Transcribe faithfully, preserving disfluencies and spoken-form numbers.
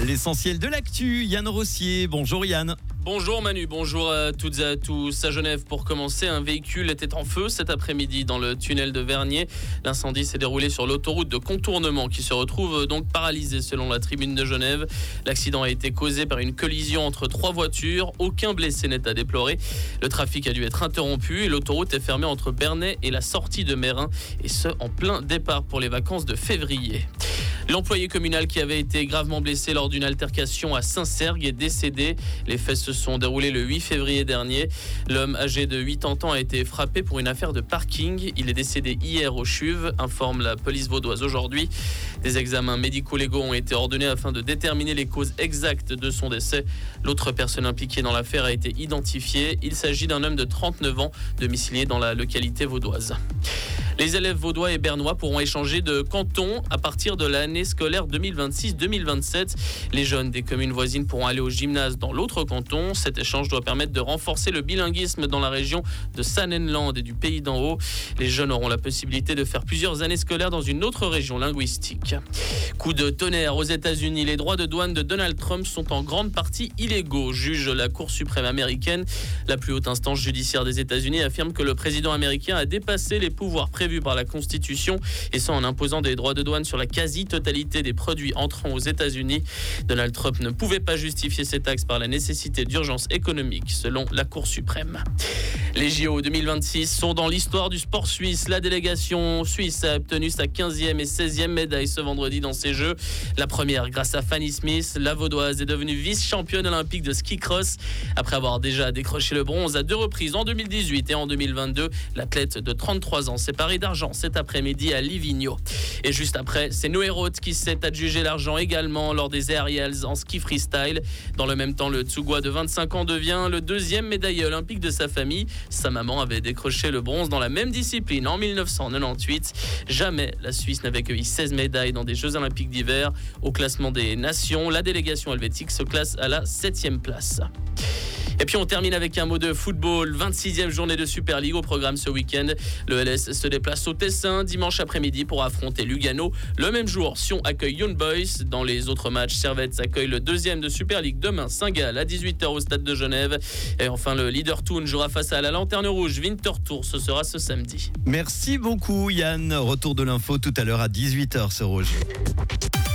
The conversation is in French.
L'essentiel de l'actu, Yann Rossier. Bonjour Yann. Bonjour Manu, bonjour à toutes et à tous. À Genève, pour commencer, un véhicule était en feu cet après-midi dans le tunnel de Vernier. L'incendie s'est déroulé sur l'autoroute de contournement qui se retrouve donc paralysée selon la tribune de Genève. L'accident a été causé par une collision entre trois voitures. Aucun blessé n'est à déplorer. Le trafic a dû être interrompu et l'autoroute est fermée entre Bernay et la sortie de Mérin. Et ce, en plein départ pour les vacances de février. L'employé communal qui avait été gravement blessé lors d'une altercation à Saint-Sergue est décédé. Les faits se sont déroulés le huit février dernier. L'homme âgé de quatre-vingts ans a été frappé pour une affaire de parking. Il est décédé hier au CHUV, informe la police vaudoise aujourd'hui. Des examens médico-légaux ont été ordonnés afin de déterminer les causes exactes de son décès. L'autre personne impliquée dans l'affaire a été identifiée. Il s'agit d'un homme de trente-neuf ans, domicilié dans la localité vaudoise. Les élèves vaudois et bernois pourront échanger de canton à partir de l'année scolaire deux mille vingt-six deux mille vingt-sept. Les jeunes des communes voisines pourront aller au gymnase dans l'autre canton. Cet échange doit permettre de renforcer le bilinguisme dans la région de Saône-et-Loire et du Pays d'en Haut. Les jeunes auront la possibilité de faire plusieurs années scolaires dans une autre région linguistique. Coup de tonnerre aux États-Unis. Les droits de douane de Donald Trump sont en grande partie illégaux, juge la Cour suprême américaine. La plus haute instance judiciaire des États-Unis affirme que le président américain a dépassé les pouvoirs prévus par la Constitution et ça en imposant des droits de douane sur la quasi-totalité des produits entrant aux États-Unis. Donald Trump ne pouvait pas justifier ces taxes par la nécessité d'urgence économique, selon la Cour suprême. Les J O deux mille vingt-six sont dans l'histoire du sport suisse. La délégation suisse a obtenu sa quinzième et seizième médaille ce vendredi dans ces Jeux. La première grâce à Fanny Smith. La vaudoise est devenue vice-championne olympique de ski cross. Après avoir déjà décroché le bronze à deux reprises en deux mille dix-huit et en deux mille vingt-deux, l'athlète de trente-trois ans s'est parée d'argent cet après-midi à Livigno. Et juste après, c'est Noé Roth qui s'est adjugé l'argent également lors des aerials en ski freestyle. Dans le même temps, le Tsugois de vingt-cinq ans devient le deuxième médaillé olympique de sa famille. Sa maman avait décroché le bronze dans la même discipline en dix-neuf cent quatre-vingt-dix-huit. Jamais la Suisse n'avait cueilli seize médailles dans des Jeux olympiques d'hiver. Au classement des nations, la délégation helvétique se classe à la septième place. Et puis on termine avec un mot de football. vingt-sixième journée de Super League au programme ce week-end. Le L S se déplace au Tessin dimanche après-midi pour affronter Lugano. Le même jour, Sion accueille Young Boys. Dans les autres matchs, Servette accueille le deuxième de Super League demain, Saint-Gall à dix-huit heures au stade de Genève. Et enfin, le leader Thun jouera face à la Lanterne Rouge Winterthur. Ce sera ce samedi. Merci beaucoup Yann. Retour de l'info tout à l'heure à dix-huit heures sur Rouge.